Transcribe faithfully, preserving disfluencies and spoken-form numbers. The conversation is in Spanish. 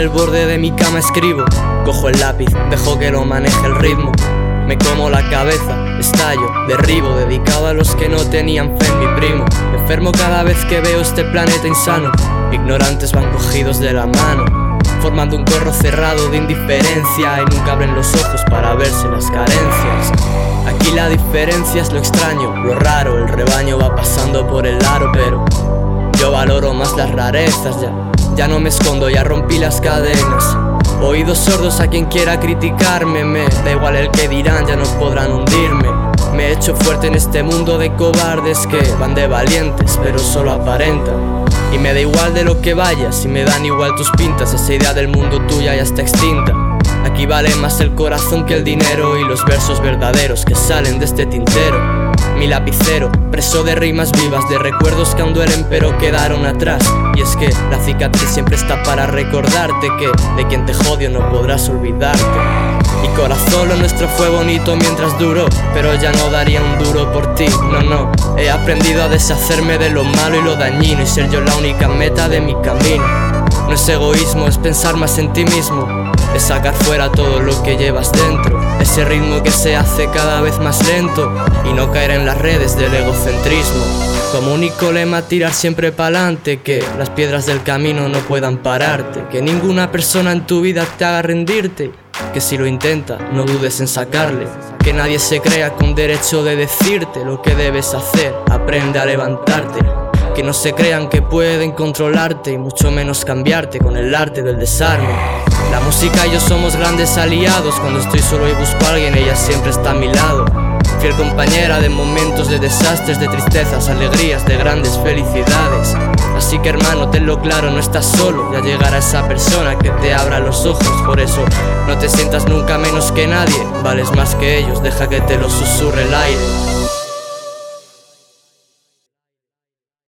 el borde de mi cama escribo. Cojo el lápiz, dejo que lo maneje el ritmo. Me como la cabeza, estallo, derribo, dedicado a los que no tenían fe en mi primo. Me enfermo cada vez que veo este planeta insano. Ignorantes van cogidos de la mano, formando un corro cerrado de indiferencia, y nunca abren los ojos para verse las carencias. Aquí la diferencia es lo extraño, lo raro. El rebaño va pasando por el aro, pero yo valoro más las rarezas. Ya, ya no me escondo, ya rompí las cadenas. Oídos sordos a quien quiera criticarme. Me da igual el que dirán, ya no podrán hundirme. Me he hecho fuerte en este mundo de cobardes que van de valientes, pero solo aparentan. Y me da igual de lo que vayas, y me dan igual tus pintas. Esa idea del mundo tuya ya está extinta. Aquí vale más el corazón que el dinero, y los versos verdaderos que salen de este tintero. Mi lapicero, preso de rimas vivas, de recuerdos que aún duelen pero quedaron atrás. Y es que la cicatriz siempre está para recordarte que de quien te jodió no podrás olvidarte. Y corazón, lo nuestro fue bonito mientras duró, pero ya no daría un duro por ti, no, no. He aprendido a deshacerme de lo malo y lo dañino, y ser yo la única meta de mi camino. No es egoísmo, es pensar más en ti mismo, es sacar fuera todo lo que llevas dentro. Ese ritmo que se hace cada vez más lento, y no caer en las redes del egocentrismo. Como único lema tirar siempre pa'lante, que las piedras del camino no puedan pararte, que ninguna persona en tu vida te haga rendirte, que si lo intenta no dudes en sacarle, que nadie se crea con derecho de decirte lo que debes hacer, aprende a levantarte. Que no se crean que pueden controlarte, y mucho menos cambiarte con el arte del desarme. La música y yo somos grandes aliados. Cuando estoy solo y busco a alguien, ella siempre está a mi lado. Fiel compañera de momentos de desastres, de tristezas, alegrías, de grandes felicidades. Así que hermano, tenlo claro, no estás solo. Ya llegará esa persona que te abra los ojos. Por eso no te sientas nunca menos que nadie, vales más que ellos, deja que te lo susurre el aire.